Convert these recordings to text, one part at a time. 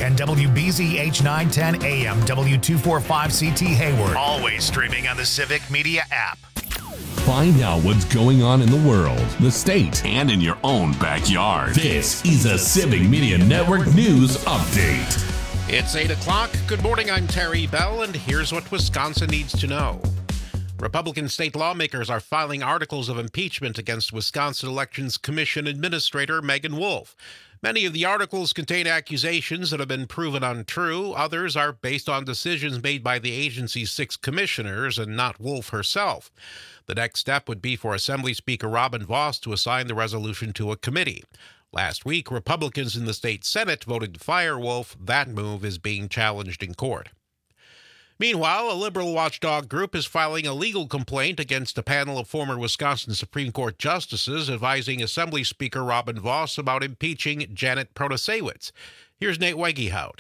and WBZ H910 AM W245CT Hayward. Always streaming on the Civic Media app. Find out what's going on in the world, the state, and in your own backyard. This is a Civic Media Network News Update. It's 8 o'clock. Good morning, I'm Terry Bell, and here's what Wisconsin needs to know. Republican state lawmakers are filing articles of impeachment against Wisconsin Elections Commission Administrator Megan Wolf. Many of the articles contain accusations that have been proven untrue. Others are based on decisions made by the agency's 6 commissioners and not Wolf herself. The next step would be for Assembly Speaker Robin Vos to assign the resolution to a committee. Last week, Republicans in the state Senate voted to fire Wolf. That move is being challenged in court. Meanwhile, a liberal watchdog group is filing a legal complaint against a panel of former Wisconsin Supreme Court justices advising Assembly Speaker Robin Vos about impeaching Janet Protasewicz. Here's Nate Wegehout.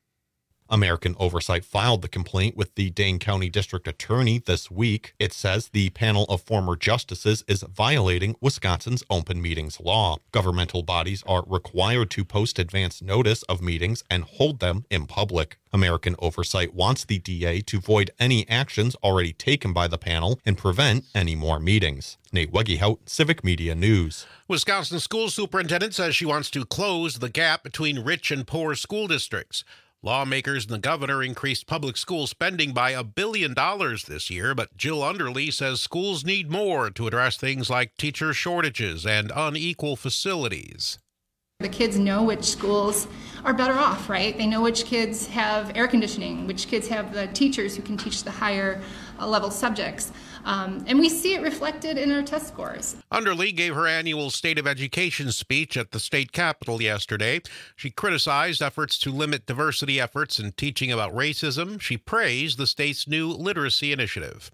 American Oversight filed the complaint with the Dane County District Attorney this week. It says the panel of former justices is violating Wisconsin's open meetings law. Governmental bodies are required to post advance notice of meetings and hold them in public. American Oversight wants the DA to void any actions already taken by the panel and prevent any more meetings. Nate Wegehout, Civic Media News. Wisconsin school superintendent says she wants to close the gap between rich and poor school districts. Lawmakers and the governor increased public school spending by $1 billion this year, but Jill Underly says schools need more to address things like teacher shortages and unequal facilities. The kids know which schools are better off, right? They know which kids have air conditioning, which kids have the teachers who can teach the higher level subjects. And we see it reflected in our test scores. Underly gave her annual State of Education speech at the state capitol yesterday. She criticized efforts to limit diversity efforts in teaching about racism. She praised the state's new literacy initiative.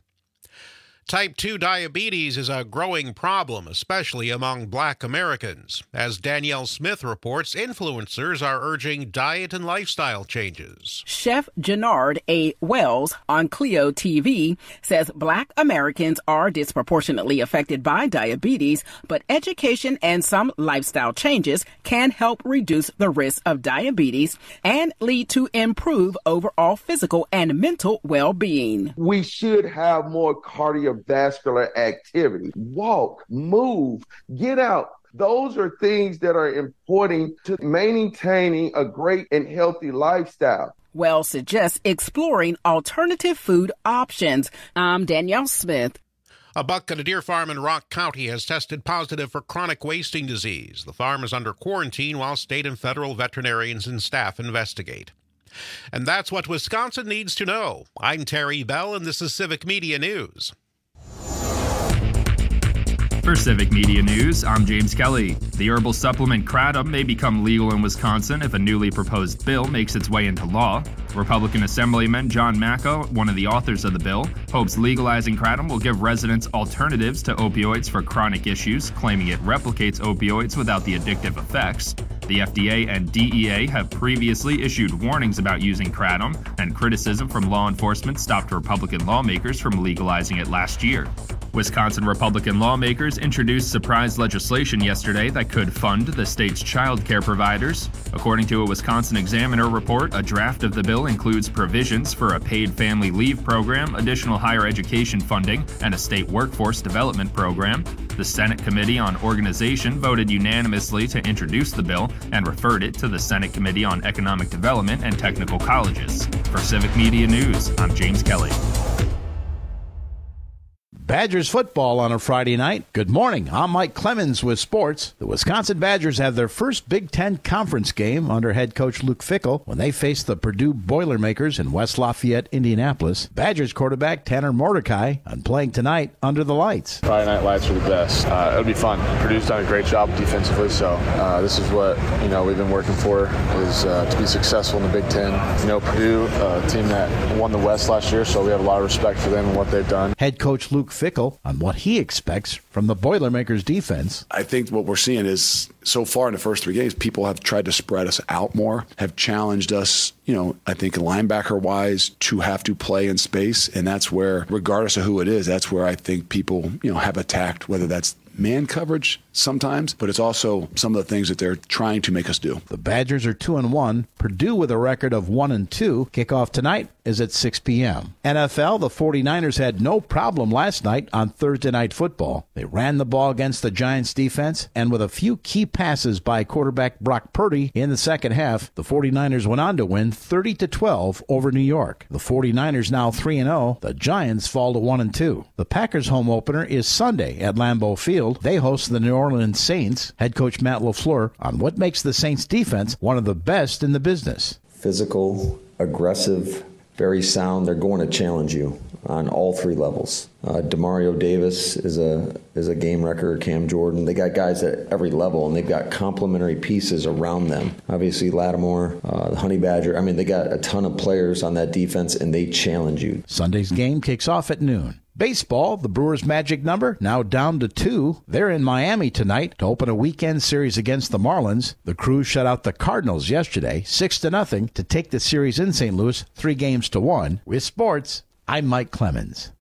Type 2 diabetes is a growing problem, especially among Black Americans. As Danielle Smith reports, influencers are urging diet and lifestyle changes. Chef Jannard A. Wells on Clio TV says Black Americans are disproportionately affected by diabetes, but education and some lifestyle changes can help reduce the risk of diabetes and lead to improved overall physical and mental well-being. We should have more cardiovascular activity. Walk, move, get out. Those are things that are important to maintaining a great and healthy lifestyle. Wells suggests exploring alternative food options. I'm Danielle Smith. A buck at a deer farm in Rock County has tested positive for chronic wasting disease. The farm is under quarantine while state and federal veterinarians and staff investigate. And that's what Wisconsin needs to know. I'm Terry Bell, and this is Civic Media News. For Civic Media News, I'm James Kelly. The herbal supplement kratom may become legal in Wisconsin if a newly proposed bill makes its way into law. Republican Assemblyman John Macco, one of the authors of the bill, hopes legalizing kratom will give residents alternatives to opioids for chronic issues, claiming it replicates opioids without the addictive effects. The FDA and DEA have previously issued warnings about using kratom, and criticism from law enforcement stopped Republican lawmakers from legalizing it last year. Wisconsin Republican lawmakers introduced surprise legislation yesterday that could fund the state's child care providers. According to a Wisconsin Examiner report, a draft of the bill includes provisions for a paid family leave program, additional higher education funding, and a state workforce development program. The Senate Committee on Organization voted unanimously to introduce the bill and referred it to the Senate Committee on Economic Development and Technical Colleges. For Civic Media News, I'm James Kelly. Badgers football on a Friday night. Good morning. I'm Mike Clemens with sports. The Wisconsin Badgers have their first Big Ten conference game under head coach Luke Fickell when they face the Purdue Boilermakers in West Lafayette, Indianapolis. Badgers quarterback Tanner Mordecai on playing tonight under the lights. Friday night lights are the best. It'll be fun. Purdue's done a great job defensively, so this is what we've been working for is to be successful in the Big Ten. Purdue, a team that won the West last year, so we have a lot of respect for them and what they've done. Head coach Luke Fickell on what he expects from the Boilermakers defense. I think what we're seeing is so far in the first 3 games, people have tried to spread us out more, have challenged us, I think linebacker-wise to have to play in space. And that's where, regardless of who it is, that's where I think people, have attacked, whether that's man coverage sometimes, but it's also some of the things that they're trying to make us do. The Badgers are 2-1. Purdue with a record of 1-2. Kickoff tonight is at 6 p.m. NFL, the 49ers had no problem last night on Thursday Night Football. They ran the ball against the Giants defense, and with a few key passes by quarterback Brock Purdy in the second half, the 49ers went on to win 30-12 over New York. The 49ers now 3-0. The Giants fall to 1-2. The Packers home opener is Sunday at Lambeau Field. They host the New Orleans Saints. Head coach Matt LaFleur on what makes the Saints defense one of the best in the business. Physical, aggressive, very sound. They're going to challenge you on all three levels. Demario Davis is a game wrecker. Cam Jordan. They got guys at every level, and they've got complementary pieces around them. Obviously, Lattimore, the Honey Badger. I mean, they got a ton of players on that defense, and they challenge you. Sunday's game kicks off at noon. Baseball, the Brewers' magic number, now down to 2. They're in Miami tonight to open a weekend series against the Marlins. The Crews shut out the Cardinals yesterday, 6-0, to take the series in St. Louis 3-1. With sports, I'm Mike Clemens.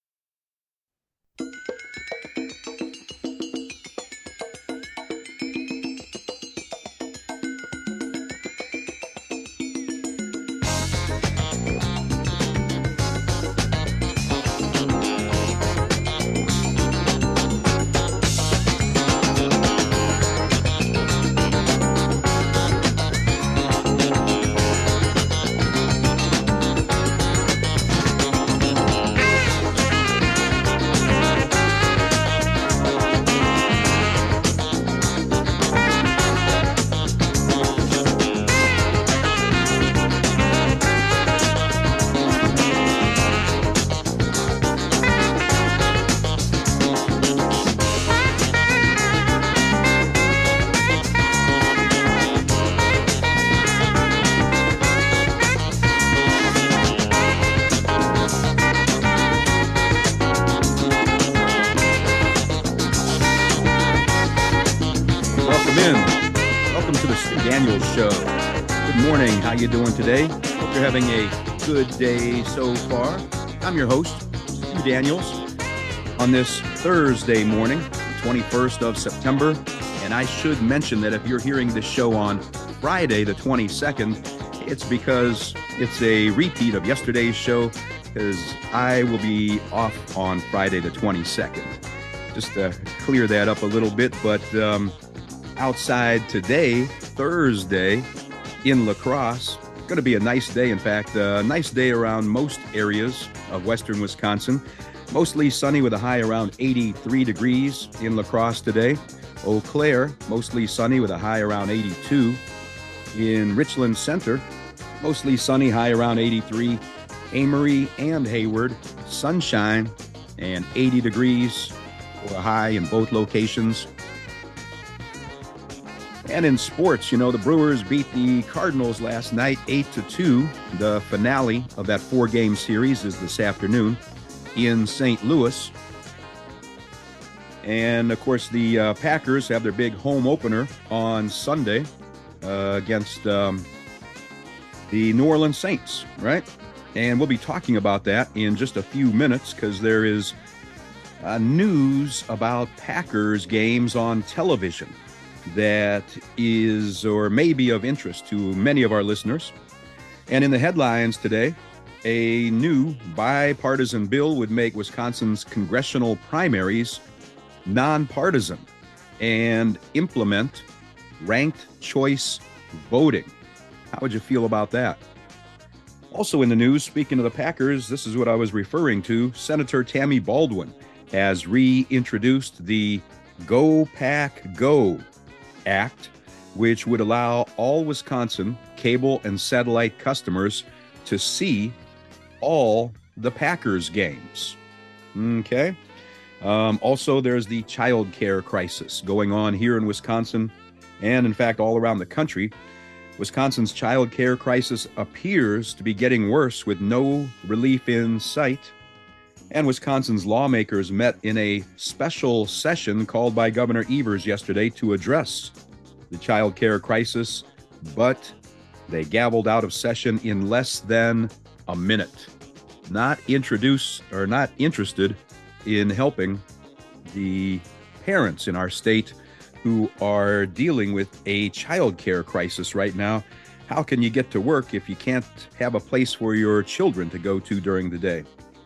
How you doing today? Hope you're having a good day so far. I'm your host, Stu Daniels, on this Thursday morning, the 21st of September. And I should mention that if you're hearing this show on Friday, the 22nd, it's because it's a repeat of yesterday's show, because I will be off on Friday, the 22nd. Just to clear that up a little bit, but outside today, Thursday, in La Crosse, going to be a nice day. In fact, a nice day around most areas of western Wisconsin. Mostly sunny with a high around 83 degrees in La Crosse today. Eau Claire, mostly sunny with a high around 82. In Richland Center, mostly sunny, high around 83. Amory and Hayward, sunshine and 80 degrees for a high in both locations. And in sports, you know, the Brewers beat the Cardinals last night 8-2. The finale of that 4-game series is this afternoon in St. Louis. And, of course, the Packers have their big home opener on Sunday against the New Orleans Saints, right? And we'll be talking about that in just a few minutes, because there is news about Packers games on television that is or may be of interest to many of our listeners. And in the headlines today, a new bipartisan bill would make Wisconsin's congressional primaries nonpartisan and implement ranked choice voting. How would you feel about that? Also in the news, speaking of the Packers, this is what I was referring to. Senator Tammy Baldwin has reintroduced the Go Pack Go Act, which would allow all Wisconsin cable and satellite customers to see all the Packers games. Okay. Also, there's the child care crisis going on here in Wisconsin and, in fact, all around the country. Wisconsin's child care crisis appears to be getting worse with no relief in sight. And Wisconsin's lawmakers met in a special session called by Governor Evers yesterday to address the child care crisis, but they gavelled out of session in less than a minute. Not interested in helping the parents in our state who are dealing with a child care crisis right now. How can you get to work if you can't have a place for your children to go to during the day?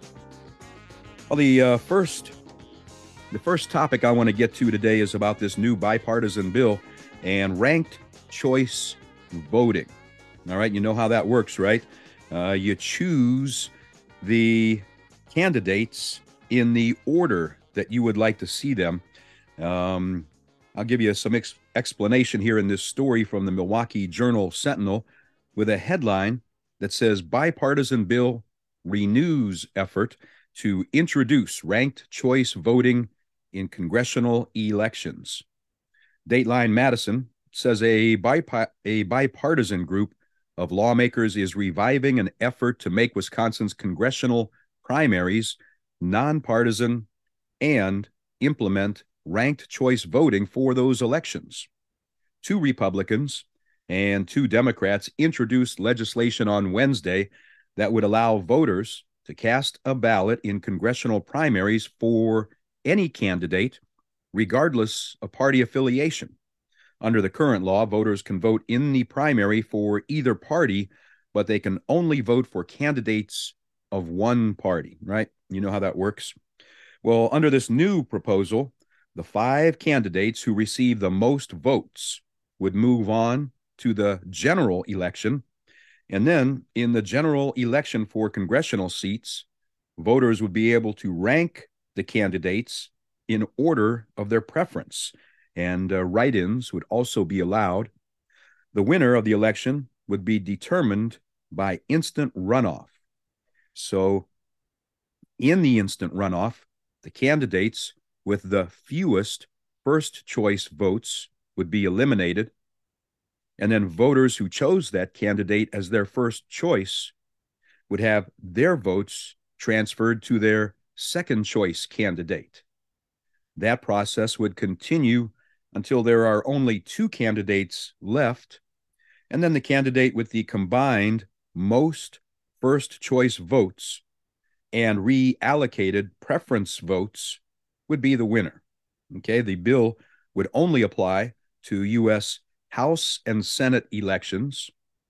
Well, the first topic I want to get to today is about this new bipartisan bill and ranked choice voting. All right, you know how that works, right? You choose the candidates in the order that you would like to see them. I'll give you some explanation here in this story from the Milwaukee Journal-Sentinel with a headline that says, Bipartisan Bill Renews Effort to Introduce Ranked Choice Voting in Congressional Elections. Dateline Madison says a bipartisan group of lawmakers is reviving an effort to make Wisconsin's congressional primaries nonpartisan and implement ranked choice voting for those elections. 2 Republicans and 2 Democrats introduced legislation on Wednesday that would allow voters to cast a ballot in congressional primaries for any candidate, regardless of party affiliation. Under the current law, voters can vote in the primary for either party, but they can only vote for candidates of one party, right? You know how that works. Well, under this new proposal, the 5 candidates who receive the most votes would move on to the general election. And then in the general election for congressional seats, voters would be able to rank the candidates in order of their preference. And write-ins would also be allowed. The winner of the election would be determined by instant runoff. So in the instant runoff, the candidates with the fewest first choice votes would be eliminated. And then voters who chose that candidate as their first choice would have their votes transferred to their second choice candidate. That process would continue until there are only 2 candidates left, and then the candidate with the combined most first choice votes and reallocated preference votes would be the winner. Okay, the bill would only apply to U.S. House and Senate elections.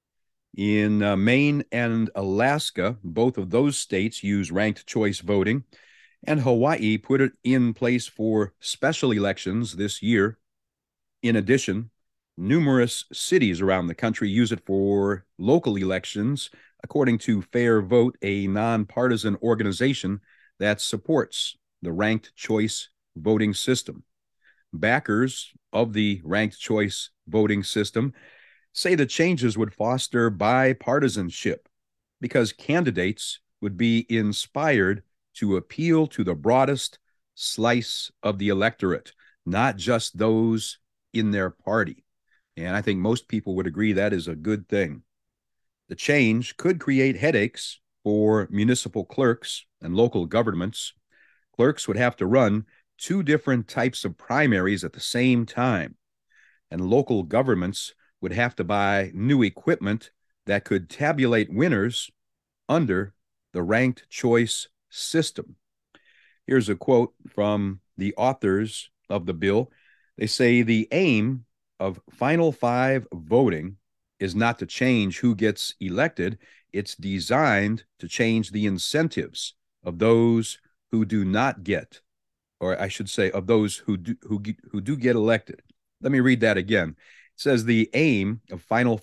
In Maine and Alaska, both of those states use ranked choice voting, and Hawaii put it in place for special elections this year. In addition, numerous cities around the country use it for local elections, according to Fair Vote, a nonpartisan organization that supports the ranked choice voting system. Backers of the ranked choice voting system say the changes would foster bipartisanship because candidates would be inspired to appeal to the broadest slice of the electorate, not just those in their party. And I think most people would agree that is a good thing. The change could create headaches for municipal clerks and local governments. Clerks would have to run 2 different types of primaries at the same time, and local governments would have to buy new equipment that could tabulate winners under the ranked choice system. Here's a quote from the authors of the bill. They say the aim of Final 5 voting is not to change who gets elected. It's designed to change the incentives of those who do not get, or I should say, of those who do get elected. Let me read that again. It says the aim of Final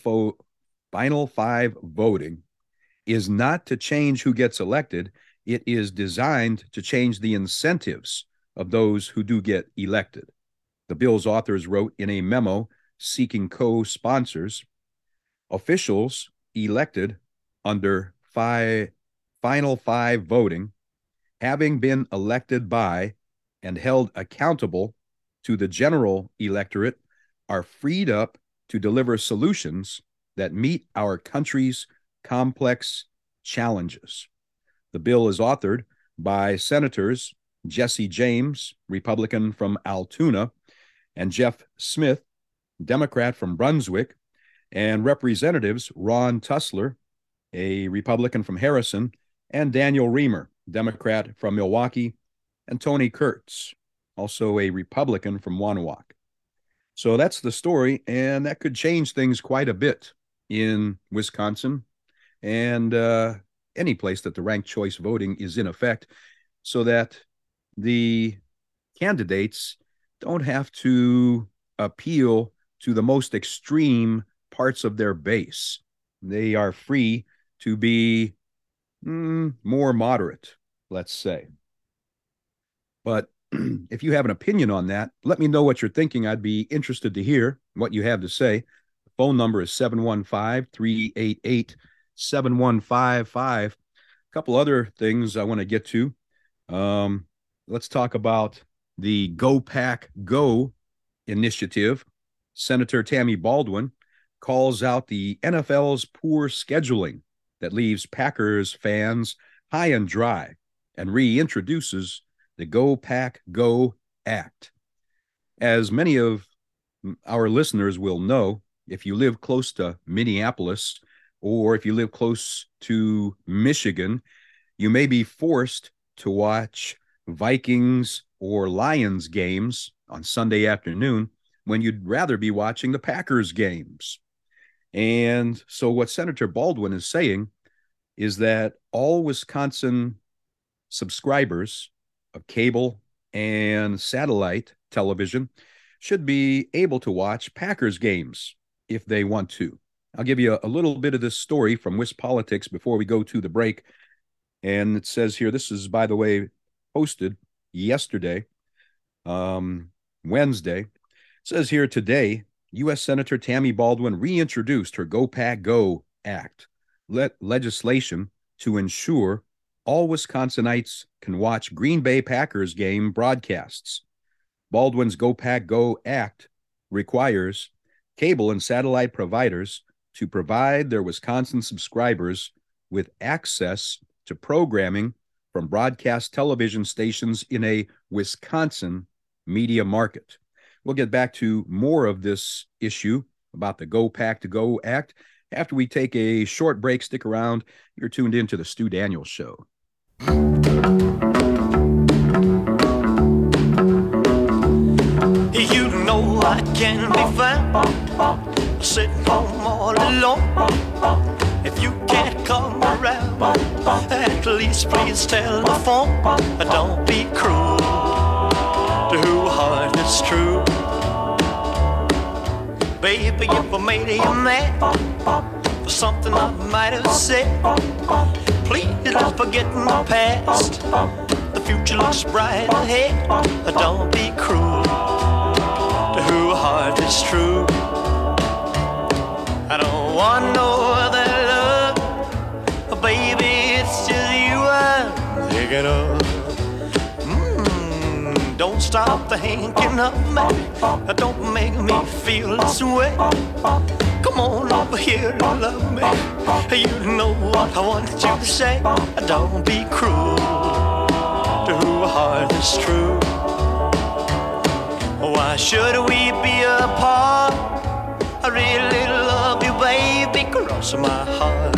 5 voting is not to change who gets elected. It is designed to change the incentives of those who do get elected. The bill's authors wrote in a memo seeking co-sponsors. Officials elected under Final 5 voting, having been elected by and held accountable to the general electorate, are freed up to deliver solutions that meet our country's complex challenges. The bill is authored by Senators Jesse James, Republican from Altoona, and Jeff Smith, Democrat from Brunswick, and Representatives Ron Tussler, a Republican from Harrison, and Daniel Reamer, Democrat from Milwaukee, and Tony Kurtz, also a Republican from Wonewoc. So that's the story, and that could change things quite a bit in Wisconsin and any place that the ranked choice voting is in effect, so that the candidates don't have to appeal to the most extreme parts of their base. They are free to be more moderate, let's say. But if you have an opinion on that, let me know what you're thinking. I'd be interested to hear what you have to say. The phone number is 715-388-7155. A couple other things I want to get to. Let's talk about the Go Pack Go initiative. Senator Tammy Baldwin calls out the NFL's poor scheduling that leaves Packers fans high and dry and reintroduces the Go Pack Go Act. As many of our listeners will know, if you live close to Minneapolis or if you live close to Michigan, you may be forced to watch Vikings or Lions games on Sunday afternoon when you'd rather be watching the Packers games. And so what Senator Baldwin is saying is that all Wisconsin subscribers of cable and satellite television should be able to watch Packers games if they want to. I'll give you a little bit of this story from WisPolitics before we go to the break. And it says here, this is, by the way, posted yesterday, Wednesday. It says here, today, U.S. Senator Tammy Baldwin reintroduced her Go Pack Go Act, legislation to ensure all Wisconsinites can watch Green Bay Packers game broadcasts. Baldwin's Go Pack Go Act requires cable and satellite providers to provide their Wisconsin subscribers with access to programming from broadcast television stations in a Wisconsin media market. We'll get back to more of this issue about the Go Pack Go Act after we take a short break. Stick around. You're tuned in to the Stu Daniels Show. You know I can be found sitting home all alone. If you can't come around, at least please tell the phone. Don't be cruel to who heart is true. Baby, if I made you mad for something I might have said, please don't forget my past. The future looks bright ahead. Don't be cruel to who heart is true. I don't want no other love, baby, it's just you I'm thinking of. Don't stop thinking of me, don't make me feel this way. Come on over here and love me, you know what I want you to say. Don't be cruel to who heart is true. Why should we be apart? I really love you, baby, cross my heart.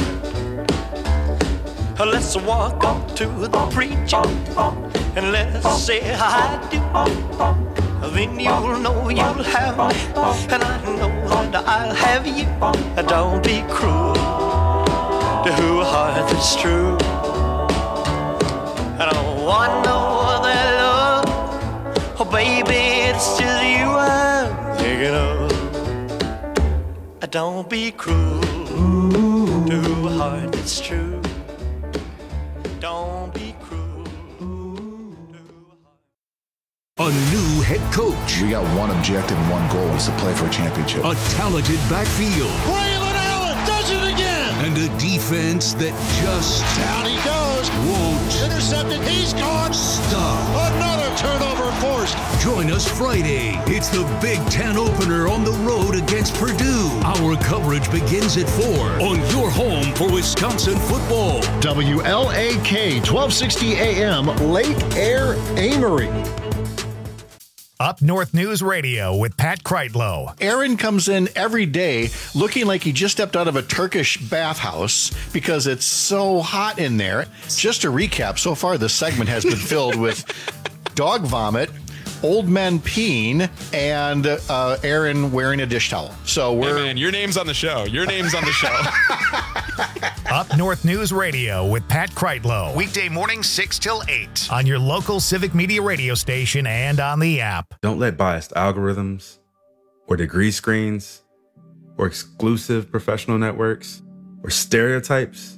Let's walk up to the preacher and let's say I do. Then you'll know you'll have me, and I know that I'll have you. Don't be cruel to who heart is true. I don't want no other love, oh baby, it's just you I'm thinking of. Don't be cruel to who heart is true. Don't be cruel. A new head coach. We got one objective and one goal is to play for a championship. A talented backfield. Braylon Allen does it again. And a defense that just down he goes. Won't intercepted. He's gone. Stop. Another turnover forced. Join us Friday. It's the Big Ten opener on the road against Purdue. Our coverage begins at 4 on your home for Wisconsin football. WLAK 1260 AM Lake Air Amory. Up North News Radio with Pat Kreitlow. Aaron comes in every day looking like he just stepped out of a Turkish bathhouse because it's so hot in there. Just to recap, so far this segment has been filled with dog vomit, old men peeing and Aaron wearing a dish towel. So Hey man, your name's on the show. Up North News Radio with Pat Kreitlow. Weekday mornings 6 till 8 on your local Civic Media radio station and on the app. Don't let biased algorithms or degree screens or exclusive professional networks or stereotypes.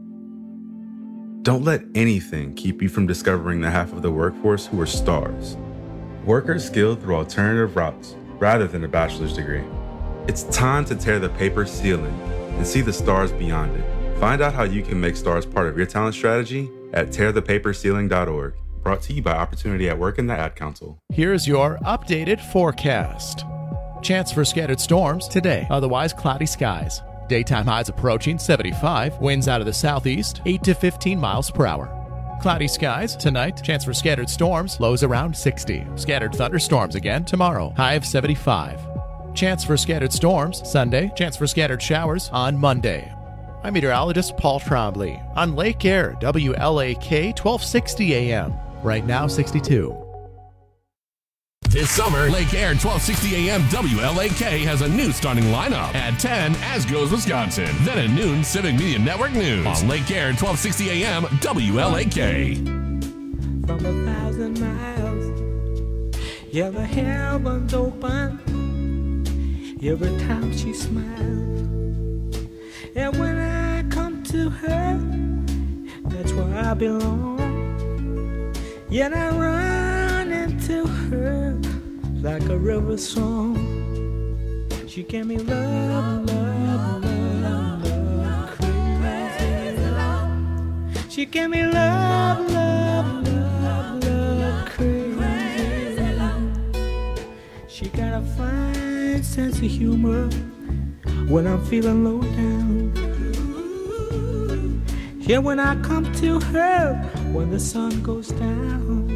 Don't let anything keep you from discovering the half of the workforce who are stars. Workers skilled through alternative routes rather than a bachelor's degree. It's time to tear the paper ceiling and see the stars beyond it. Find out how you can make stars part of your talent strategy at tearthepaperceiling.org. Brought to you by Opportunity at Work and the Ad Council. Here's your updated forecast. Chance for scattered storms today, otherwise cloudy skies. Daytime highs approaching 75, winds out of the southeast, 8 to 15 miles per hour. Cloudy skies tonight, chance for scattered storms, lows around 60. Scattered thunderstorms again tomorrow, high of 75. Chance for scattered storms Sunday, chance for scattered showers on Monday. I'm meteorologist Paul Trombley on Lake Air, WLAK 1260 AM. Right now, 62. This summer, Lake Air 1260 AM WLAK has a new starting lineup. At 10, as goes Wisconsin. Then at noon, Civic Media Network News on Lake Air 1260 AM WLAK. From 1,000 miles, yeah, the heavens open every time she smiles. And when I come to her, that's where I belong. Yet I run into her like a river song. She gave me love, love, love, love, crazy love. She gave me love, love, love, love, crazy love. She got a fine sense of humor when I'm feeling low down. Yeah, when I come to her, when the sun goes down.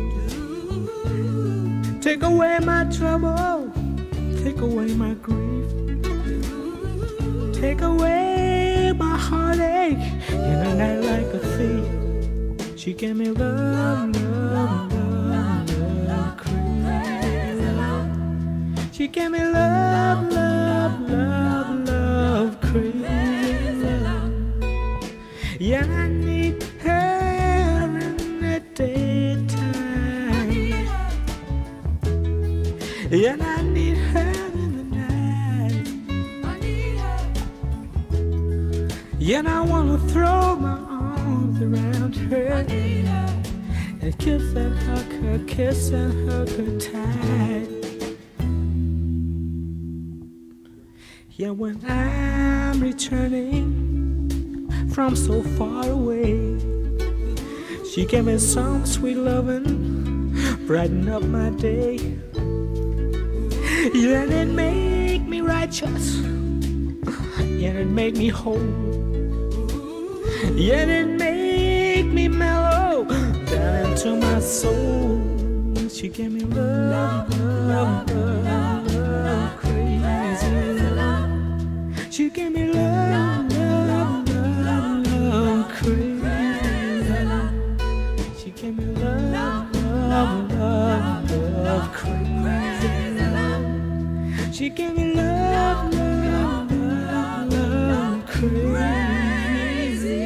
Take away my trouble, take away my grief, take away my heartache in a night like a thief. She gave me love, love, love, love, crazy love. She gave me love, love, love, love, crazy love. Yeah, I need her in the daytime. Yeah, I need her in the night. Yeah, I wanna throw my arms around her and kiss and hug her tight. Yeah, when I'm returning from so far away, she gave me some sweet loving, brighten up my day. Yeah, and it make me righteous, yeah, it make me whole, yeah, it make me mellow down into my soul. She gave me love, love, love, love, crazy love. She gave me love, love, love, love, crazy love. She gave me love, love, love, love, crazy love. She gave me love, love, love, love, crazy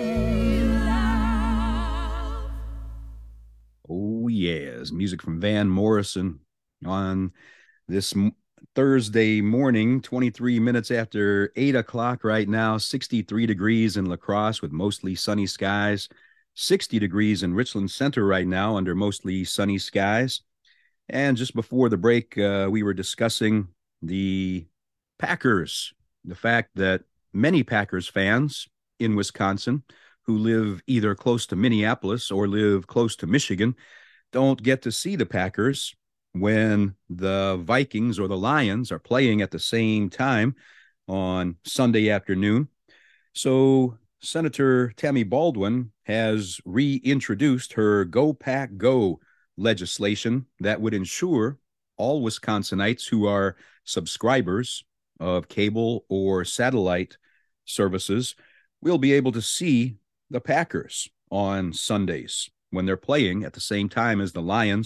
love. Oh, yes. Music from Van Morrison on this Thursday morning, 23 minutes after 8 o'clock right now, 63 degrees in La Crosse with mostly sunny skies, 60 degrees in Richland Center right now under mostly sunny skies. And just before the break, we were discussing the Packers, the fact that many Packers fans in Wisconsin who live either close to Minneapolis or live close to Michigan don't get to see the Packers when the Vikings or the Lions are playing at the same time on Sunday afternoon. So Senator Tammy Baldwin has reintroduced her Go Pack Go legislation that would ensure all Wisconsinites who are subscribers of cable or satellite services will be able to see the Packers on Sundays when they're playing at the same time as the Lions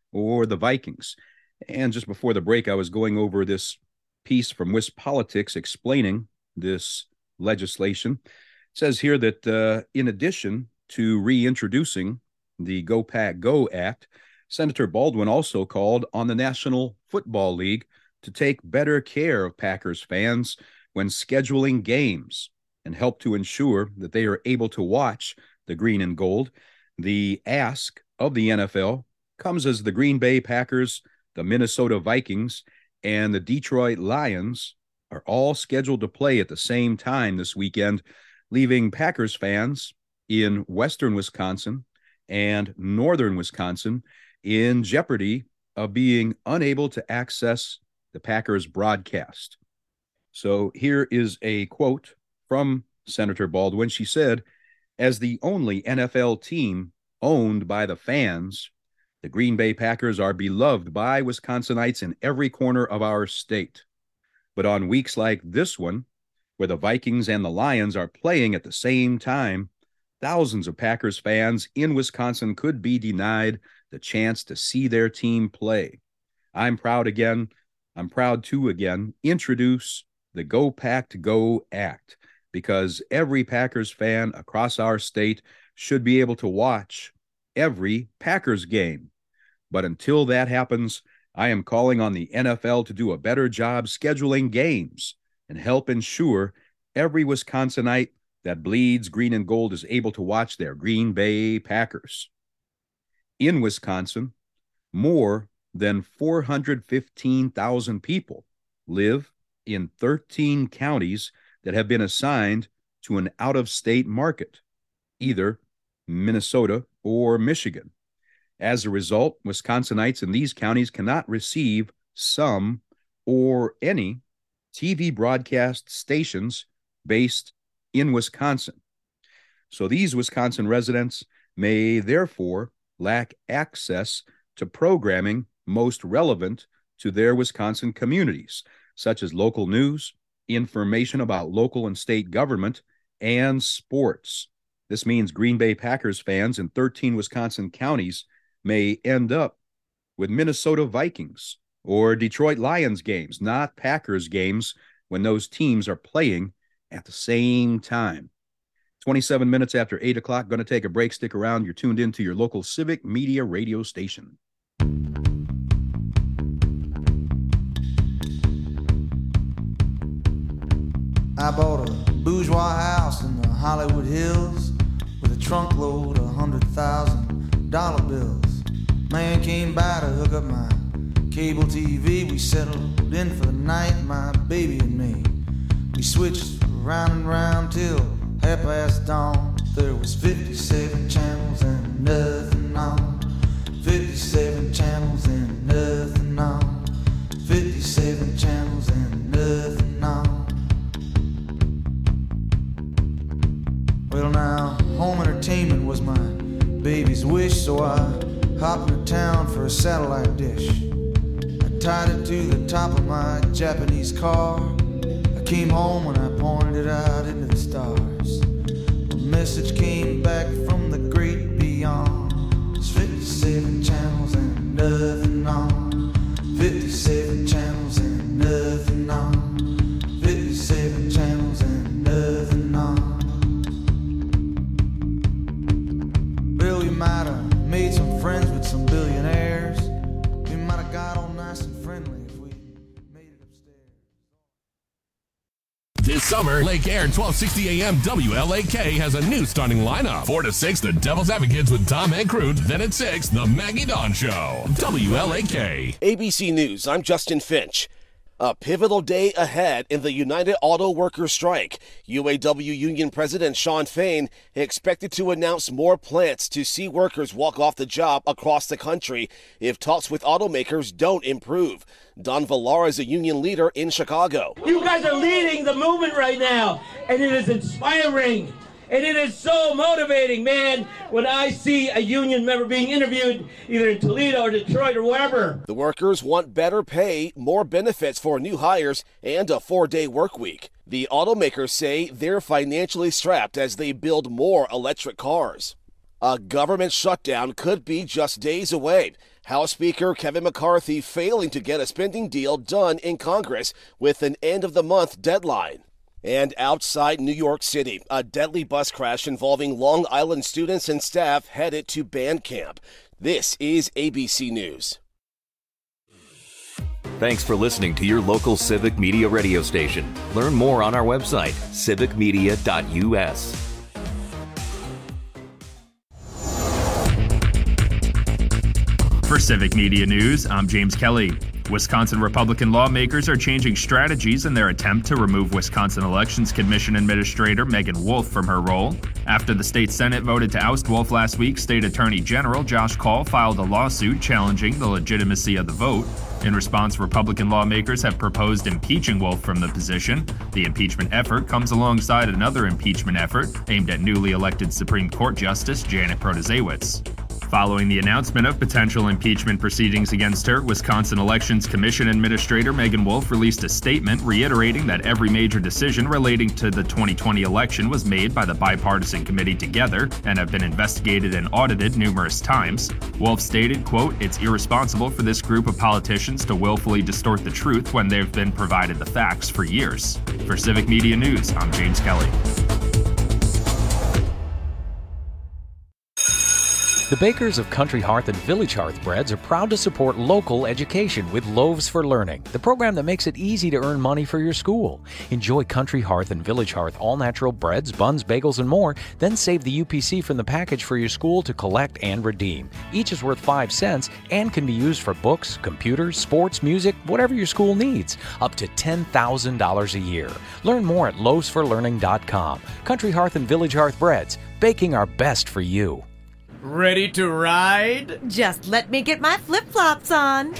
or the Vikings. And just before the break, I was going over this piece from WisPolitics explaining this legislation. It says here that in addition to reintroducing the Go Pack Go Act, Senator Baldwin also called on the National Football League to take better care of Packers fans when scheduling games and help to ensure that they are able to watch the green and gold. The ask of the NFL comes as the Green Bay Packers, the Minnesota Vikings, and the Detroit Lions are all scheduled to play at the same time this weekend, leaving Packers fans in western Wisconsin and northern Wisconsin in jeopardy of being unable to access the Packers broadcast. So here is a quote from Senator Baldwin. She said, "As the only NFL team owned by the fans, the Green Bay Packers are beloved by Wisconsinites in every corner of our state. But on weeks like this one, where the Vikings and the Lions are playing at the same time, thousands of Packers fans in Wisconsin could be denied the chance to see their team play. I'm proud to again introduce the Go Pack Go Act, because every Packers fan across our state should be able to watch every Packers game. But until that happens, I am calling on the NFL to do a better job scheduling games and help ensure every Wisconsinite that bleeds green and gold is able to watch their Green Bay Packers." In Wisconsin, more than 415,000 people live in 13 counties that have been assigned to an out-of-state market, either Minnesota or Michigan. As a result, Wisconsinites in these counties cannot receive some or any TV broadcast stations based in Wisconsin. So these Wisconsin residents may therefore lack access to programming most relevant to their Wisconsin communities, such as local news, information about local and state government, and sports. This means Green Bay Packers fans in 13 Wisconsin counties may end up with Minnesota Vikings or Detroit Lions games, not Packers games, when those teams are playing at the same time. 27 minutes after 8 o'clock, going to take a break. Stick around. You're tuned into your local civic media radio station. I bought a bourgeois house in the Hollywood Hills with a trunk load of $100,000 bills. Man came by to hook up my cable TV. We settled in for the night, my baby and me. We switched round and round till dawn. There was 57 channels and nothing on. 57 channels and nothing on. 57 channels and nothing on. Well, now, home entertainment was my baby's wish, so I hopped into town for a satellite dish. I tied it to the top of my Japanese car. I came home and I pointed it out into the stars. A message came back from the great beyond. There's 57 channels and nothing on. 57 channels and nothing on. 57 channels and nothing on. Well, we might have made some friends with some billionaires. We might have got all nice and friendly if we made it upstairs. This summer, Lake Air 1260 AM WLAK has a new starting lineup. 4 to 6, the Devil's Advocates with Tom Hankrut. Then at 6, the Maggie Dawn Show. WLAK. ABC News, I'm Justin Finch. A pivotal day ahead in the United Auto Workers strike. UAW Union President Shawn Fain expected to announce more plants to see workers walk off the job across the country if talks with automakers don't improve. Don Villar is a union leader in Chicago. You guys are leading the movement right now, and it is inspiring. And it is so motivating, man, when I see a union member being interviewed either in Toledo or Detroit or wherever. The workers want better pay, more benefits for new hires, and a 4-day work week. The automakers say they're financially strapped as they build more electric cars. A government shutdown could be just days away. House Speaker Kevin McCarthy failing to get a spending deal done in Congress with an end-of-the-month deadline. And outside New York City, a deadly bus crash involving Long Island students and staff headed to band camp. This is ABC News. Thanks for listening to your local Civic Media radio station. Learn more on our website, civicmedia.us. For Civic Media News, I'm James Kelly. Wisconsin Republican lawmakers are changing strategies in their attempt to remove Wisconsin Elections Commission Administrator Megan Wolf from her role. After the state Senate voted to oust Wolf last week, State Attorney General Josh Kaul filed a lawsuit challenging the legitimacy of the vote. In response, Republican lawmakers have proposed impeaching Wolf from the position. The impeachment effort comes alongside another impeachment effort aimed at newly elected Supreme Court Justice Janet Protasiewicz. Following the announcement of potential impeachment proceedings against her, Wisconsin Elections Commission Administrator Megan Wolf released a statement reiterating that every major decision relating to the 2020 election was made by the bipartisan committee together and have been investigated and audited numerous times. Wolf stated, quote, "It's irresponsible for this group of politicians to willfully distort the truth when they've been provided the facts for years." For Civic Media News, I'm James Kelly. The bakers of Country Hearth and Village Hearth Breads are proud to support local education with Loaves for Learning, the program that makes it easy to earn money for your school. Enjoy Country Hearth and Village Hearth all-natural breads, buns, bagels, and more, then save the UPC from the package for your school to collect and redeem. Each is worth 5 cents and can be used for books, computers, sports, music, whatever your school needs, up to $10,000 a year. Learn more at loavesforlearning.com. Country Hearth and Village Hearth Breads, baking our best for you. Ready to ride? Just let me get my flip-flops on.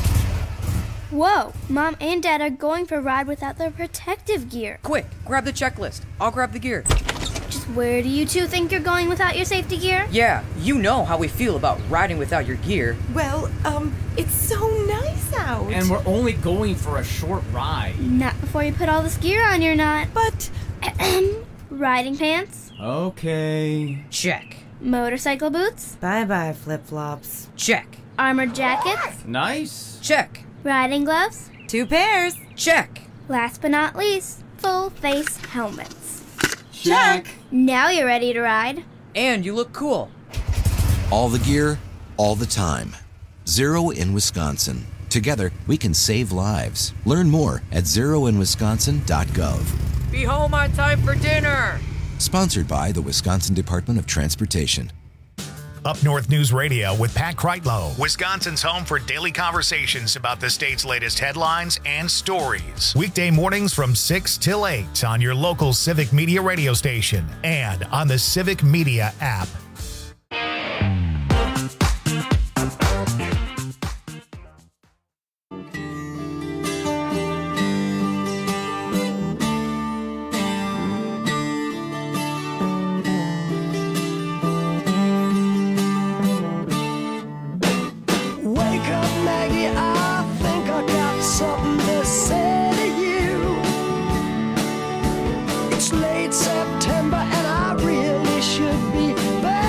Whoa, Mom and Dad are going for a ride without their protective gear. Quick, grab the checklist. I'll grab the gear. Just where do you two think you're going without your safety gear? Yeah, you know how we feel about riding without your gear. Well, it's so nice out. And we're only going for a short ride. Not before you put all this gear on, you're not. But, riding pants? Okay. Check. Motorcycle boots? Bye-bye, flip-flops. Check. Armored jackets? Nice. Check. Riding gloves? 2 pairs. Check. Last but not least, full face helmets. Check. Now you're ready to ride. And you look cool. All the gear, all the time. Zero in Wisconsin. Together, we can save lives. Learn more at zeroinwisconsin.gov. Be home on time for dinner. Sponsored by the Wisconsin Department of Transportation. Up North News Radio with Pat Kreitlow, Wisconsin's home for daily conversations about the state's latest headlines and stories. Weekday mornings from 6 till 8 on your local Civic Media radio station and on the Civic Media app. September and I really should be back.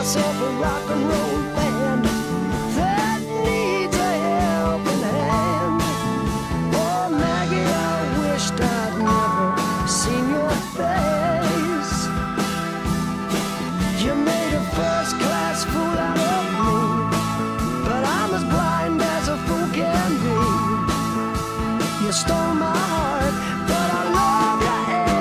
myself a rock and roll band that needs a helping hand. Oh, Maggie, I wished I'd never seen your face. You made a first-class fool out of me, but I'm as blind as a fool can be. You stole my heart, but I love you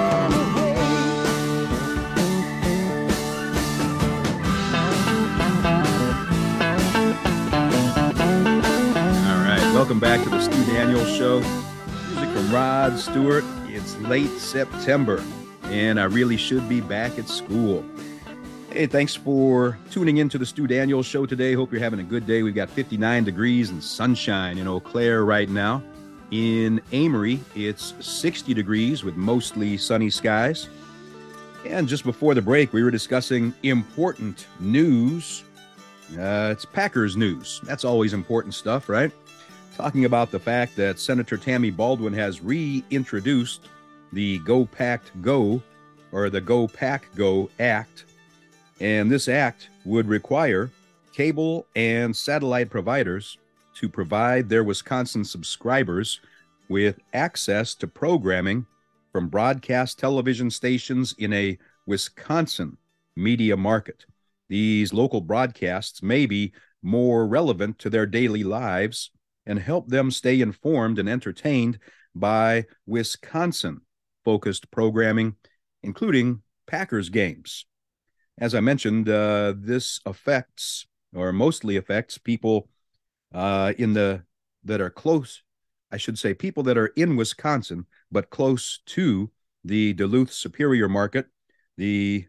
Welcome back to the Stu Daniels Show. Music from Rod Stewart. It's late September, and I really should be back at school. Hey, thanks for tuning in to the Stu Daniels Show today. Hope you're having a good day. We've got 59 degrees and sunshine in Eau Claire right now. In Amory, it's 60 degrees with mostly sunny skies. And just before the break, we were discussing important news. It's Packers news. That's always important stuff, right? Talking about the fact that Senator Tammy Baldwin has reintroduced the Go Pack Go, or the Go Pack Go Act. And this act would require cable and satellite providers to provide their Wisconsin subscribers with access to programming from broadcast television stations in a Wisconsin media market. These local broadcasts may be more relevant to their daily lives and help them stay informed and entertained by Wisconsin-focused programming, including Packers games. As I mentioned, this affects, or mostly affects, people that are close, I should say, people that are in Wisconsin, but close to the Duluth Superior market, the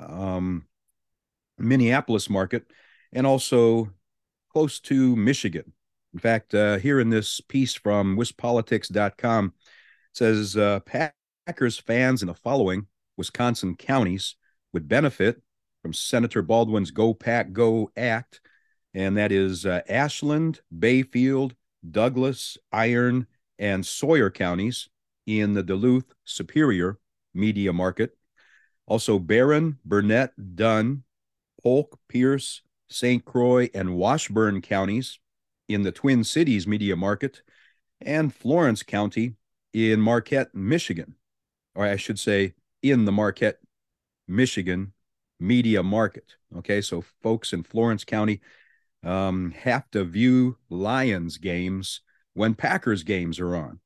Minneapolis market, and also close to Michigan. In fact, here in this piece from WisPolitics.com, it says Packers fans in the following Wisconsin counties would benefit from Senator Baldwin's Go Pack Go Act, and that is Ashland, Bayfield, Douglas, Iron, and Sawyer counties in the Duluth Superior media market. Also Barron, Burnett, Dunn, Polk, Pierce, St. Croix, and Washburn counties in the Twin Cities media market, and Florence County in Marquette, Michigan, or I should say in the Marquette, Michigan media market. Okay, so folks in Florence County have to view Lions games when Packers games are on.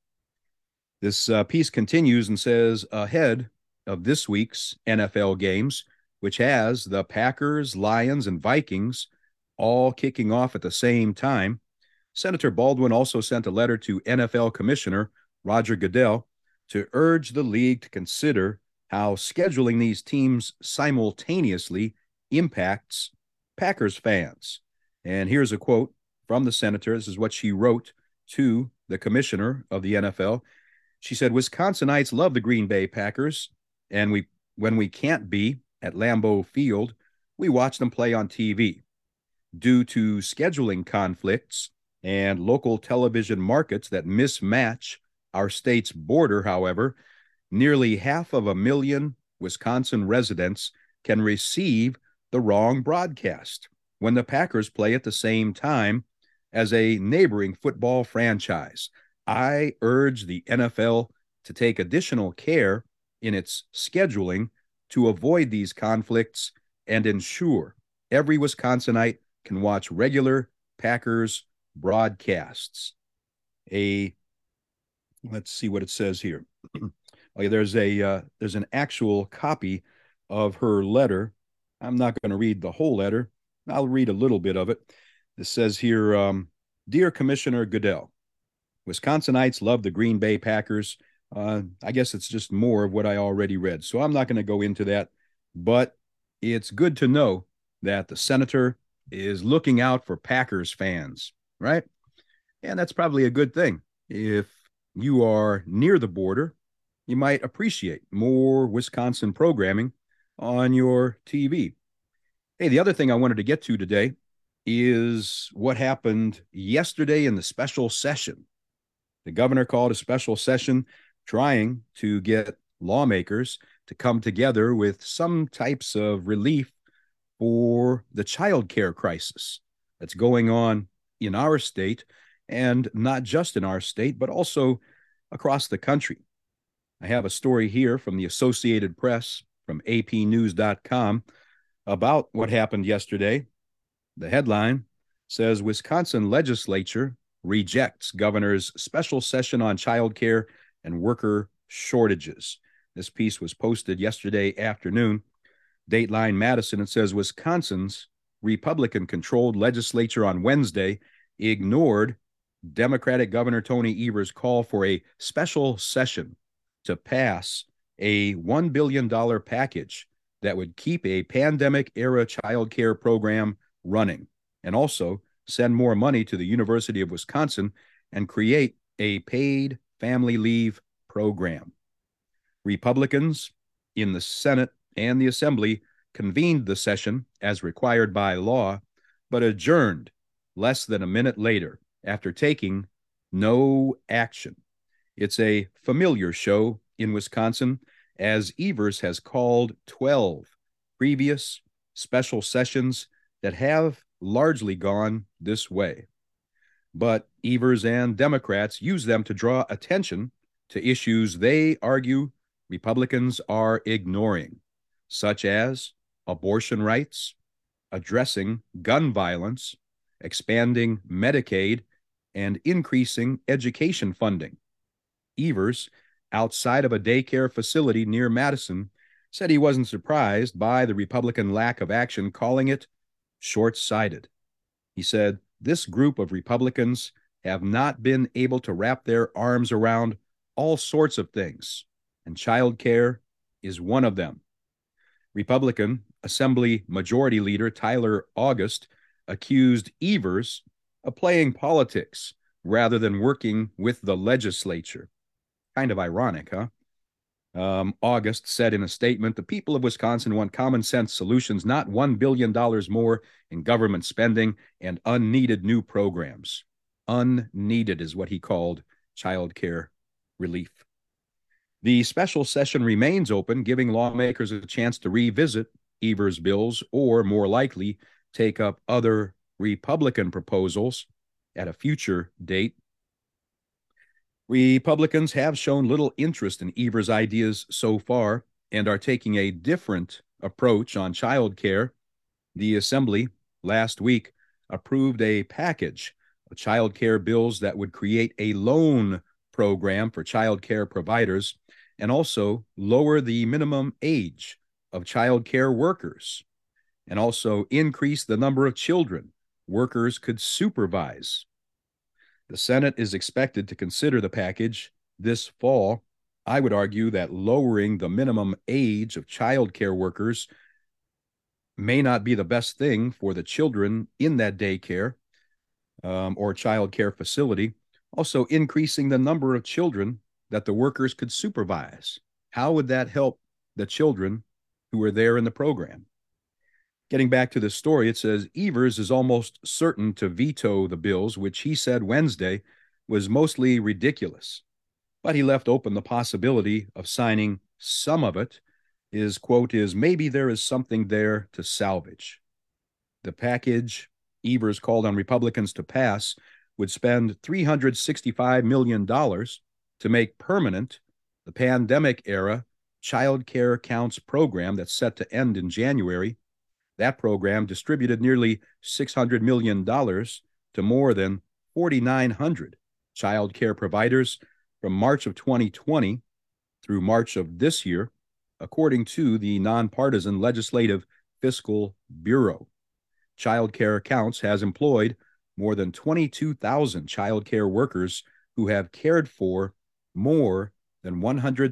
This piece continues and says, ahead of this week's NFL games, which has the Packers, Lions, and Vikings all kicking off at the same time, Senator Baldwin also sent a letter to NFL Commissioner Roger Goodell to urge the league to consider how scheduling these teams simultaneously impacts Packers fans. And here's a quote from the senator. This is what she wrote to the commissioner of the NFL. She said, Wisconsinites love the Green Bay Packers, and when we can't be at Lambeau Field, we watch them play on TV. Due to scheduling conflicts and local television markets that mismatch our state's border, however, nearly 500,000 Wisconsin residents can receive the wrong broadcast when the Packers play at the same time as a neighboring football franchise. I urge the NFL to take additional care in its scheduling to avoid these conflicts and ensure every Wisconsinite can watch regular Packers broadcasts. Let's see what it says here. Okay, there's an actual copy of her letter. I'm not going to read the whole letter. I'll read a little bit of it. It says here, Dear Commissioner Goodell, Wisconsinites love the Green Bay Packers. I guess it's just more of what I already read, so I'm not going to go into that. But it's good to know that the senator is looking out for Packers fans, right? And that's probably a good thing. If you are near the border, you might appreciate more Wisconsin programming on your TV. Hey, the other thing I wanted to get to today is what happened yesterday in the special session. The governor called a special session trying to get lawmakers to come together with some types of relief for the child care crisis that's going on in our state, and not just in our state, but also across the country. I have a story here from the Associated Press, from apnews.com, about what happened yesterday. The headline says Wisconsin legislature rejects governor's special session on child care and worker shortages. This piece was posted yesterday afternoon. Dateline Madison, it says Wisconsin's Republican-controlled legislature on Wednesday ignored Democratic Governor Tony Evers' call for a special session to pass a $1 billion package that would keep a pandemic-era child care program running, and also send more money to the University of Wisconsin and create a paid family leave program. Republicans in the Senate and the Assembly convened the session as required by law, but adjourned less than a minute later after taking no action. It's a familiar show in Wisconsin, as Evers has called 12 previous special sessions that have largely gone this way. But Evers and Democrats use them to draw attention to issues they argue Republicans are ignoring, such as abortion rights, addressing gun violence, expanding Medicaid, and increasing education funding. Evers, outside of a daycare facility near Madison, said he wasn't surprised by the Republican lack of action, calling it short-sighted. He said, "This group of Republicans have not been able to wrap their arms around all sorts of things, and child care is one of them." Republican Assembly Majority Leader Tyler August accused Evers of playing politics rather than working with the legislature. Kind of ironic, huh? August said in a statement, "The people of Wisconsin want common sense solutions, not $1 billion more in government spending and unneeded new programs." Unneeded is what he called child care relief. The special session remains open, giving lawmakers a chance to revisit Evers' bills or, more likely, take up other Republican proposals at a future date. Republicans have shown little interest in Evers' ideas so far and are taking a different approach on child care. The Assembly last week approved a package of child care bills that would create a loan program for child care providers and also lower the minimum age of child care workers, and also increase the number of children workers could supervise. The Senate is expected to consider the package this fall. I would argue that lowering the minimum age of child care workers may not be the best thing for the children in that daycare or child care facility. Also, increasing the number of children that the workers could supervise. How would that help the children who are there in the program? Getting back to the story, it says Evers is almost certain to veto the bills, which he said Wednesday was mostly ridiculous. But he left open the possibility of signing some of it. His quote is, "Maybe there is something there to salvage." The package Evers called on Republicans to pass would spend $365 million to make permanent the pandemic-era Child Care Counts program that's set to end in January. That program distributed nearly $600 million to more than 4,900 child care providers from March of 2020 through March of this year, according to the nonpartisan Legislative Fiscal Bureau. Child Care Counts has employed more than 22,000 child care workers who have cared for more than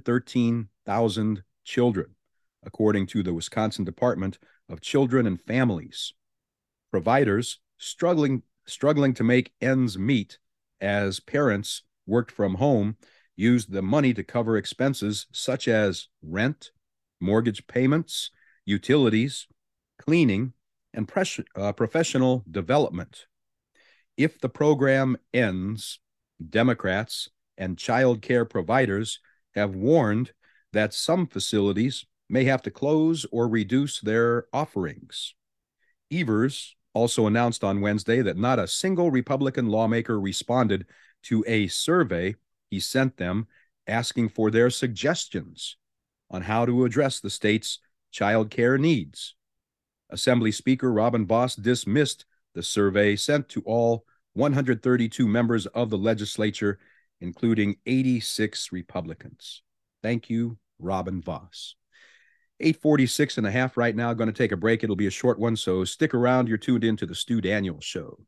113,000 children, according to the Wisconsin Department of Children and Families. Providers struggling to make ends meet as parents worked from home used the money to cover expenses such as rent, mortgage payments, utilities, cleaning, and professional development. If the program ends, Democrats and child care providers have warned that some facilities may have to close or reduce their offerings. Evers also announced on Wednesday that not a single Republican lawmaker responded to a survey he sent them asking for their suggestions on how to address the state's child care needs. Assembly Speaker Robin Vos dismissed the survey sent to all 132 members of the legislature, including 86 Republicans. Thank you, Robin Vos. 8:46 and a half right now. Going to take a break. It'll be a short one, so stick around. You're tuned in to the Stu Daniels Show.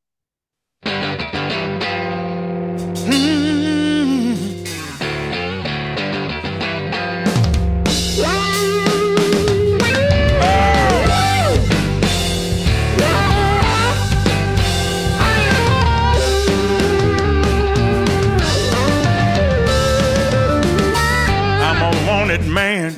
Man,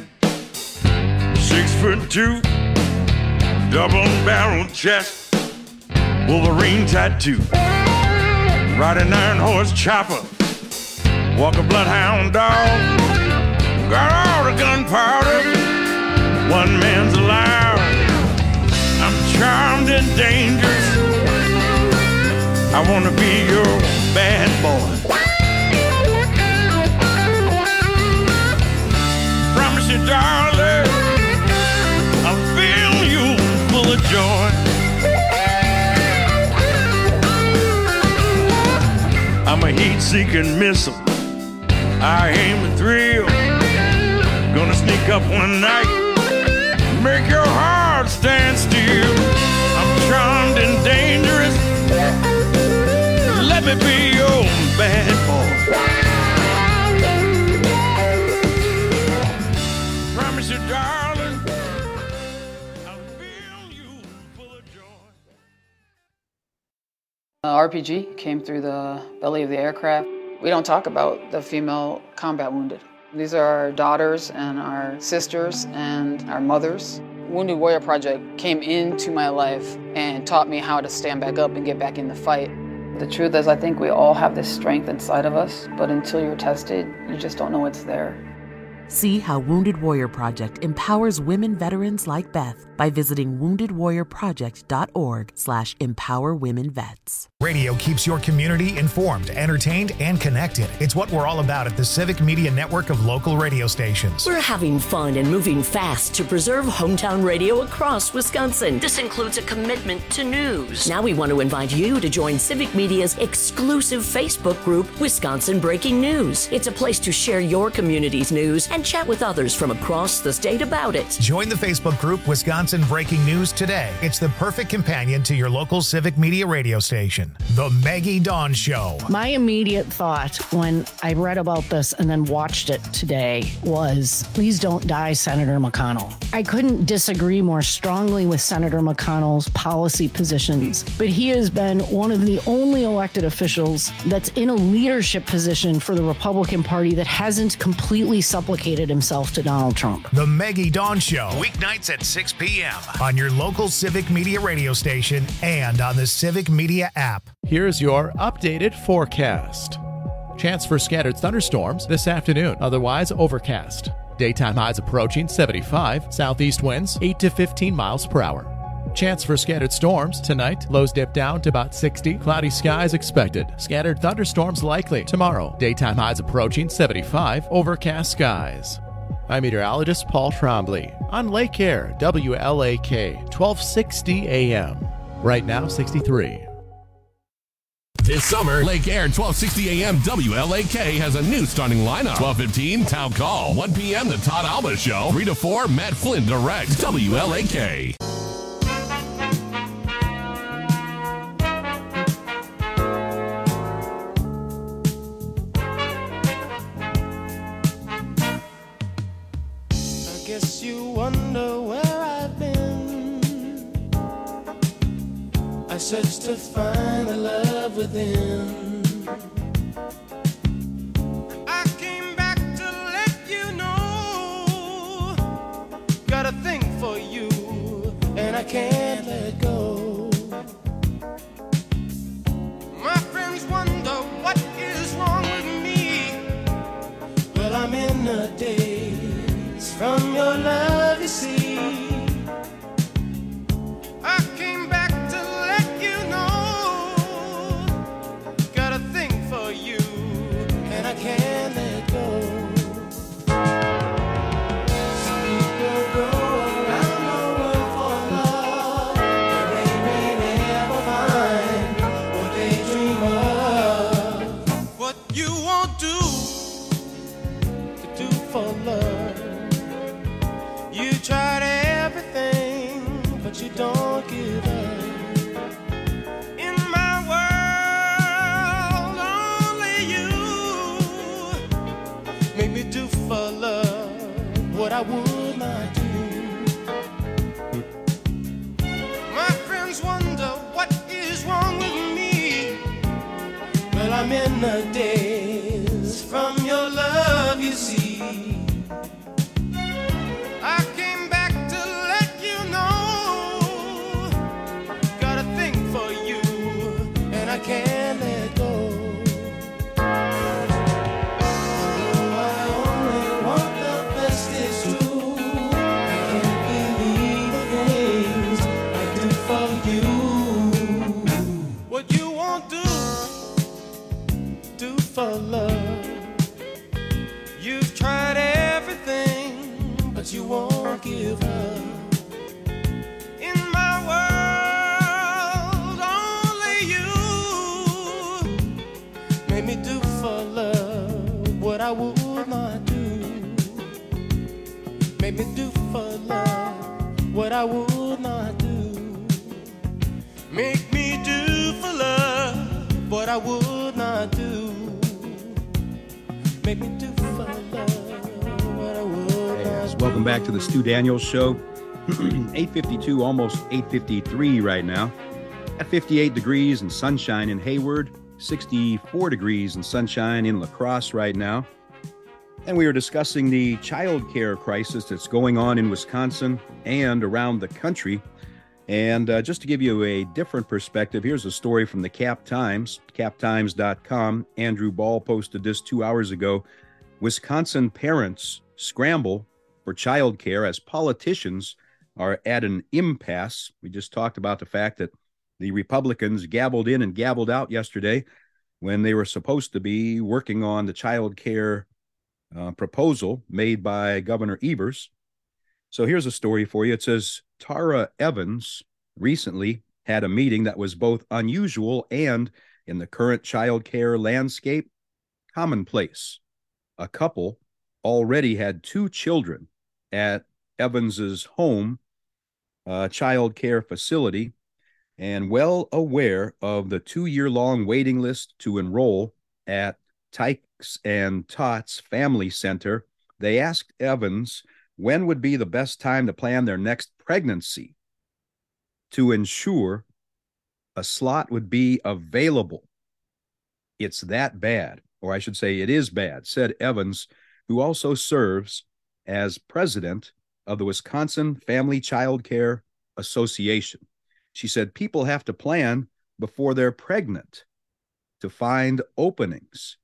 6'2", double-barrel chest, Wolverine tattoo, riding iron-horse chopper, walk a bloodhound dog, got all the gunpowder, one man's alive. I'm charmed and dangerous, I want to be your bad boy. Promise you, darling, I'll fill you full of joy. I'm a heat-seeking missile, I aim to thrill. Gonna sneak up one night, make your heart stand still. I'm charmed and dangerous, let me be your bad boy. Darling, I'll fill you full of joy. RPG came through the belly of the aircraft. We don't talk about the female combat wounded. These are our daughters and our sisters and our mothers. Wounded Warrior Project came into my life and taught me how to stand back up and get back in the fight. The truth is, I think we all have this strength inside of us, but until you're tested, you just don't know it's there. See how Wounded Warrior Project empowers women veterans like Beth by visiting woundedwarriorproject.org/empowerwomenvets. Radio keeps your community informed, entertained, and connected. It's what we're all about at the Civic Media Network of local radio stations. We're having fun and moving fast to preserve hometown radio across Wisconsin. This includes a commitment to news. Now we want to invite you to join Civic Media's exclusive Facebook group, Wisconsin Breaking News. It's a place to share your community's news and chat with others from across the state about it. Join the Facebook group Wisconsin Breaking News today. It's the perfect companion to your local Civic Media radio station. The Maggie Dawn Show. My immediate thought when I read about this and then watched it today was, please don't die, Senator McConnell. I couldn't disagree more strongly with Senator McConnell's policy positions, but he has been one of the only elected officials that's in a leadership position for the Republican Party that hasn't completely supplicated himself to Donald Trump. The Maggie Dawn Show, weeknights at 6 p.m. on your local Civic Media radio station and on the Civic Media app. Here's your updated forecast. Chance for scattered thunderstorms this afternoon, otherwise overcast. Daytime highs approaching 75, southeast winds 8 to 15 miles per hour. Chance for scattered storms tonight, lows dip down to about 60, cloudy skies expected. Scattered thunderstorms likely tomorrow, daytime highs approaching 75, overcast skies. I'm meteorologist Paul Trombley on Lake Air, WLAK, 1260 AM. Right now, 63. This summer, Lake Air 1260 AM WLAK has a new starting lineup. 12:15 Town Call. 1 p.m. The Todd Alba Show. 3 to 4 Matt Flynn directs WLAK. I guess you wonder where I've been. I searched to find the love within. I came back to let you know, got a thing for you, and I can't let go. My friends wonder what is wrong with me. Well, I'm in a daze from your love, you see. I came back but you don't give up. In my world, only you make me do for love what I would not do. My friends wonder what is wrong with me. Well, I'm in the days from your love, you see. I came back to let you know, got a thing for you, and I can't let go. Though I only want the best, it's true. I can't believe the things I do for you. What you won't do for love. You've tried everything, but you won't give up. In my world, only you made me do for love what I would not do. Made me do for love what I would not do. Make me do for love what I would not do. Make me do for love what I would not do. Welcome back to the Stu Daniels Show. 8:52, almost 8:53 right now. At 58 degrees and sunshine in Hayward, 64 degrees and sunshine in La Crosse right now. And we are discussing the child care crisis that's going on in Wisconsin and around the country. And just to give you a different perspective, here's a story from the Cap Times, captimes.com. Andrew Ball posted this 2 hours ago. Wisconsin parents scramble for child care as politicians are at an impasse. We just talked about the fact that the Republicans gabbled in and gabbled out yesterday when they were supposed to be working on the child care proposal made by Governor Evers. So here's a story for you. It says Tara Evans recently had a meeting that was both unusual and, in the current child care landscape, commonplace. A couple already had 2 children at Evans's home child care facility, and well aware of the 2-year-long waiting list to enroll at Tykes and Tots Family Center, they asked Evans when would be the best time to plan their next pregnancy to ensure a slot would be available. It's that bad, or I should say it is bad, said Evans, who also serves as president of the Wisconsin Family Child Care Association. She said people have to plan before they're pregnant to find openings.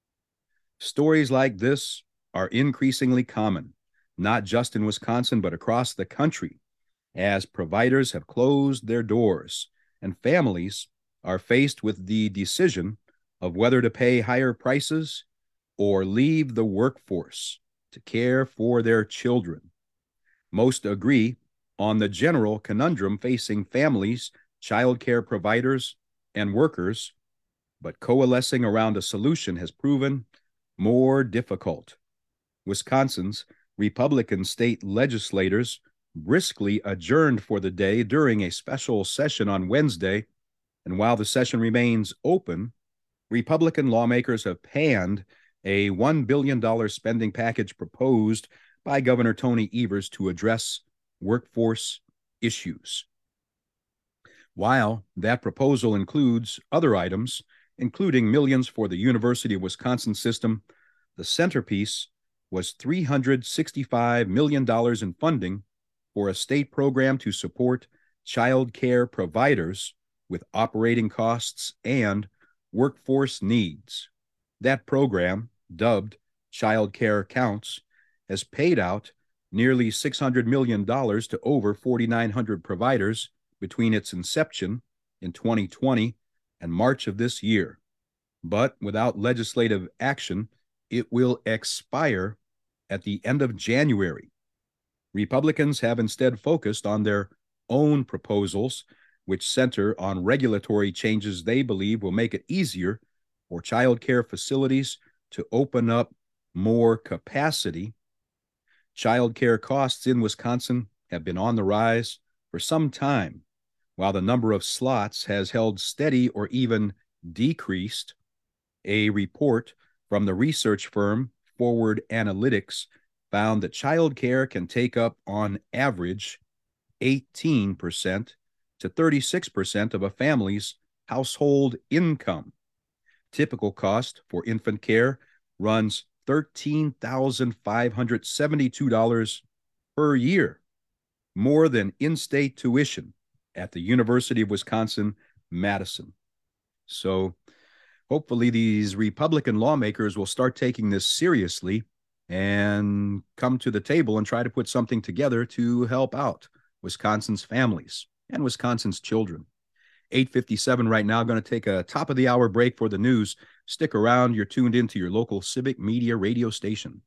Stories like this are increasingly common, not just in Wisconsin, but across the country, as providers have closed their doors and families are faced with the decision of whether to pay higher prices or leave the workforce to care for their children. Most agree on the general conundrum facing families, child care providers, and workers, but coalescing around a solution has proven more difficult. Wisconsin's Republican state legislators briskly adjourned for the day during a special session on Wednesday, and while the session remains open, Republican lawmakers have panned a $1 billion spending package proposed by Governor Tony Evers to address workforce issues. While that proposal includes other items, including millions for the University of Wisconsin system, the centerpiece was $365 million in funding for a state program to support child care providers with operating costs and workforce needs. That program, dubbed Child Care Counts, has paid out nearly $600 million to over 4,900 providers between its inception in 2020 and March of this year. But without legislative action, it will expire at the end of January. Republicans have instead focused on their own proposals, which center on regulatory changes they believe will make it easier for child care facilities to open up more capacity. Child care costs in Wisconsin have been on the rise for some time. While the number of slots has held steady or even decreased, a report from the research firm Forward Analytics found that childcare can take up, on average, 18% to 36% of a family's household income. Typical cost for infant care runs $13,572 per year, more than in-state tuition at the University of Wisconsin-Madison. So hopefully these Republican lawmakers will start taking this seriously and come to the table and try to put something together to help out Wisconsin's families and Wisconsin's children. 8:57 right now. Going to take a top-of-the-hour break for the news. Stick around. You're tuned into your local Civic Media radio station.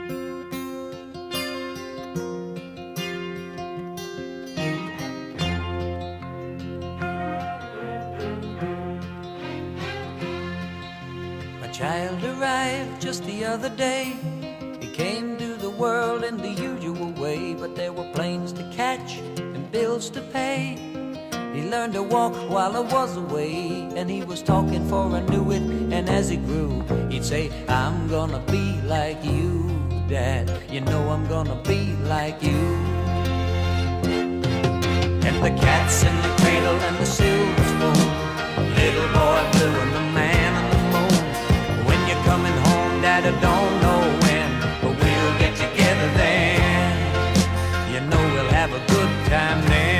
My child arrived just the other day. He came to the world in the usual way, but there were planes to catch and bills to pay. He learned to walk while I was away, and he was talking for I knew it. And as he grew, he'd say, I'm gonna be like you, Dad. You know I'm gonna be like you. And the cat's in the cradle and the silver spoon, little boy blue and the man on the moon. When you're coming home, Dad, I don't know when, but we'll get together then. You know we'll have a good time then.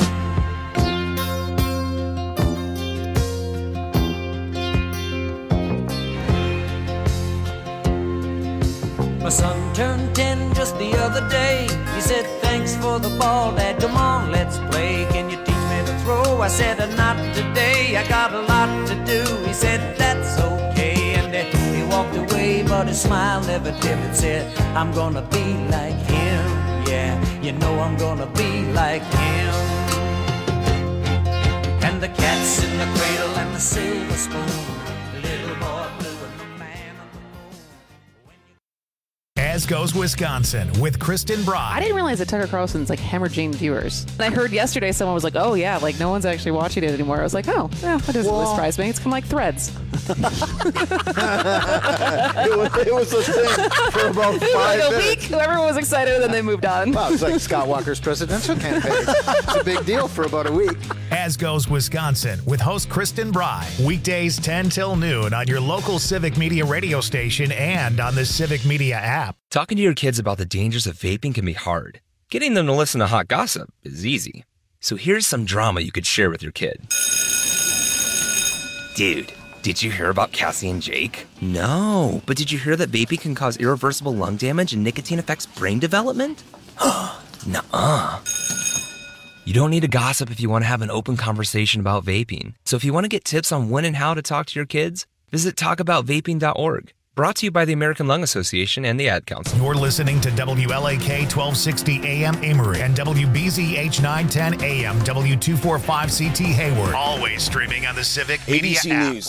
My son turned 10 just the other day. He said, thanks for the ball, Dad, come on, let's play. Can you teach me to throw? I said, not today, I got a lot to do. He said, that's okay, and he walked away, but his smile never dimmed. Said, I'm gonna be like him, yeah, you know I'm gonna be like him. And the cat's in the cradle and the silver spoon, little boy blue and the man on the moon. As Goes Wisconsin with Kristen Broad. I didn't realize that Tucker Carlson's like hemorrhaging viewers. And I heard yesterday someone was like, oh yeah, like no one's actually watching it anymore. I was like, oh, yeah, that doesn't really surprise me. It's kind of like Threads. it was a thing for about 5 like a minutes. week, everyone was excited, and then they moved on. Wow, it's like Scott Walker's presidential campaign. It's a big deal for about a week. As Goes Wisconsin with host Kristen Bry. Weekdays 10 till noon on your local Civic Media radio station and on the Civic Media app. Talking to your kids about the dangers of vaping can be hard. Getting them to listen to hot gossip is easy. So here's some drama you could share with your kid. Dude, did you hear about Cassie and Jake? No, but did you hear that vaping can cause irreversible lung damage and nicotine affects brain development? Nuh-uh. You don't need to gossip if you want to have an open conversation about vaping. So if you want to get tips on when and how to talk to your kids, visit talkaboutvaping.org. Brought to you by the American Lung Association and the Ad Council. You're listening to WLAK 1260 AM Emory and WBZH 910 AM W245CT Hayward. Always streaming on the Civic Media ABC app. News.